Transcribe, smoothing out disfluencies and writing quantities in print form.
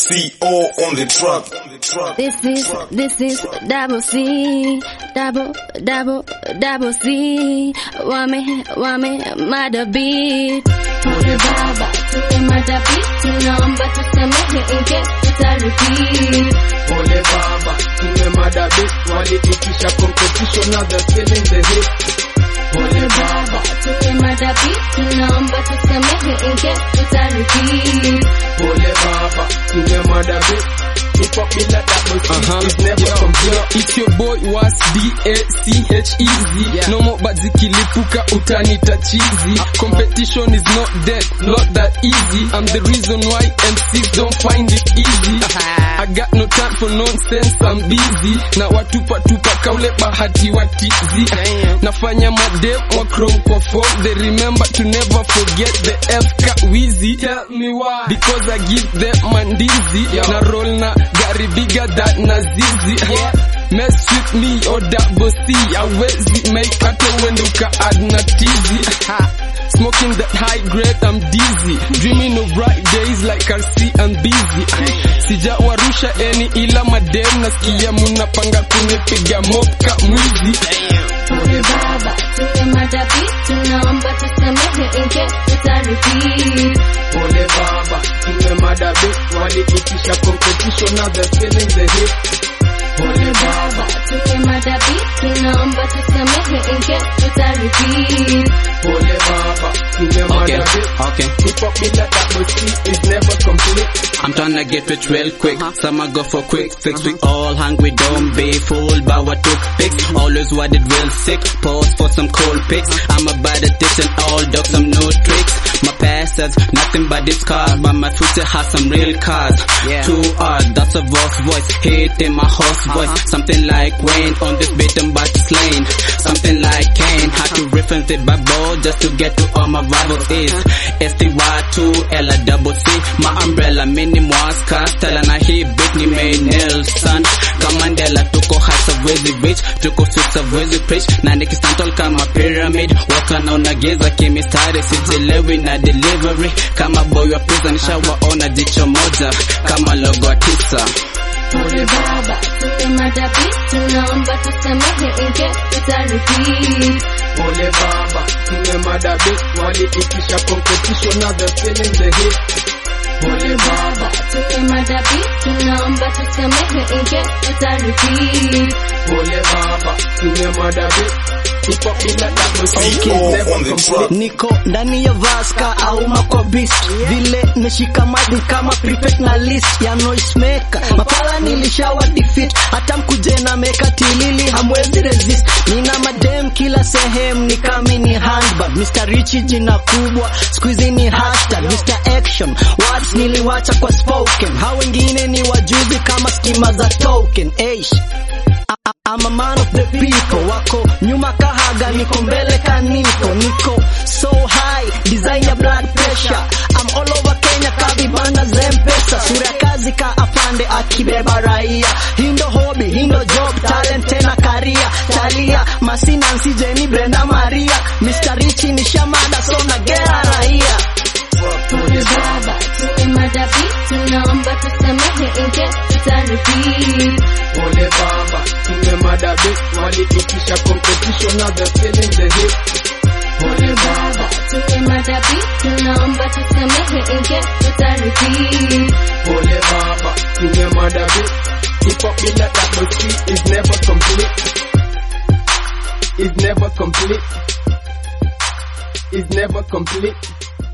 CO on the track. This is double C, double C. Wame mada beat. Pole baba, tuwe mada beat. Tunaomba tusamehe inge tutarepeat. Pole baba, tuwe mada beat. Waliitisha competition, now they're feeling the hit. Pole baba, tuwe mada beat. Tunaomba tusamehe inge tutarepeat. Pole baba, tuwe mada beat. It's never complete. It's your boy was DACHEZ. No more but zikilipuka utanita cheesy. Competition is not dead, not that easy. I'm the reason why MCs don't find it easy. I got no time for nonsense, I'm busy. Na watupa kaule bahati watizi. Nafanya madem wa chrome kwa phone. They remember to never forget the FK Wheezy. Tell me why? Because I give them mandizi. Na roll na gari bigger than Nazizi. Mess with me or double C. Hawezi make hata uende uka add na tizi. Smoking that high grade, I'm dizzy. Dreaming of bright days like RC, I'm busy. Sijawarusha any ila madem. Nasikia munapanga kunipiga mopka mwizi. Pole baba, tuwe mada beat. Tunaomba tusamehe inge tutarepeat. Pole baba, tuwe mada beat. Waliitisha competition, now they're feeling the hit. Pole baba, tuwe mada beat. Tunaomba tusamehe inge tutarepeat. Pole baba, tuwe mada beat. Okay. Hip hop bila double C is never complete. I'm tryna get rich real quick. Some I go for quick fix. We all hungry, don't be fooled by what took pics. Always wanted real sick. Pause for some cold pics. I'm about to dish and all dogs, some new tricks. My past has nothing but this car, but my future has some real cars. Too hard, that's a voice. Hate in my horse voice. Something like Wayne on this beat and but slain. Something like Kane. Had to reference it by ball just to get to all my rivals is STY2LC. My umbrella mini mwaska. Stella na hii beat ni May Nelson. Kamandela tuko hasa wezi rich. Tuko sisa wezi preach. Na nikistantol kama pyramid. Waka na unageza kimistari. Sijelewi na delivery. Kama boy wa prison nishawaona jicho moja. Kama logo wa tisa. Pole baba, tuwe mada beat. Tunaomba tusamehe inge tutarepeat. Pole baba, tuwe mada beat. Waliitisha competition, now they're feeling the hit. Pole baba, tuwe mada beat. Tunaomba tusamehe inge tutarepeat. Pole baba, tuwe mada beat. Hip hop bila double C is never complete. Niko ndani ya vaska au makwa beast. Vile nishika mic kama prefect na list ya noise maker. Mapala nilishawa defeat. Hata mkuje na meka tilili hamwezi resist. Nina madem kila sehemu ni kama ni handbag. Mr. Richie jina kubwa, squeezy ni hashtag. Mr. Action, words niliwacha kwa spoken. Hao wengine ni wajuzi kama skima za token. Eish, I'm a man of the people. Wako nyuma kahaga, niko mbele kaniko. Niko so high, design ya blood pressure. I'm all over Kenya kabibanda zempesa. Sura kazi ka afande akibeba raia. Hindo hobby, hindo job, talent tena career. Talia, Masina Nsijeni, Brenda Maria. Mr. Richie ni shamada so na gera raia. Pole baba, tuwe mada beat. Tunaomba tusamehe inge tutarepeat. Pole baba, tuwe mada beat. Waliitisha competition, now they're feeling the hit. Pole baba, tuwe mada beat. Tunaomba tusamehe inge tutarepeat. Pole baba, tuwe mada beat. Hip hop bila double C is never complete. It's never complete. It's never complete.